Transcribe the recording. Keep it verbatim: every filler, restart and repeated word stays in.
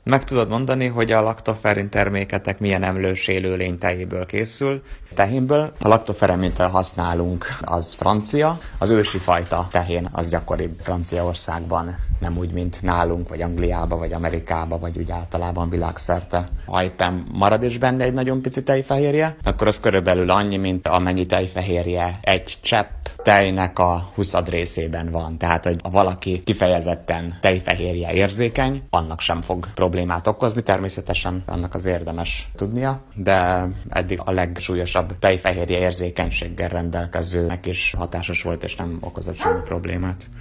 Meg tudod mondani, hogy a laktoferin terméketek milyen emlős élőlény tejéből készül? Tehénből. A laktofer, amit használunk, az francia. Az ősi fajta tehén az gyakoribb Franciaországban, nem úgy, mint nálunk, vagy Angliába, vagy Amerikába, vagy úgy általában világszerte. Ha éppen marad is benne egy nagyon pici tejfehérje, akkor az körülbelül annyi, mint amennyi tejfehérje egy csepp tejnek a huszad részében van. Tehát, hogy ha valaki kifejezetten tejfehérje érzékeny, annak sem fog problémát okozni. Természetesen annak az érdemes tudnia, de eddig a legsúlyosabb tejfehérje érzékenységgel rendelkezőnek is hatásos volt, és nem okozott semmi problémát.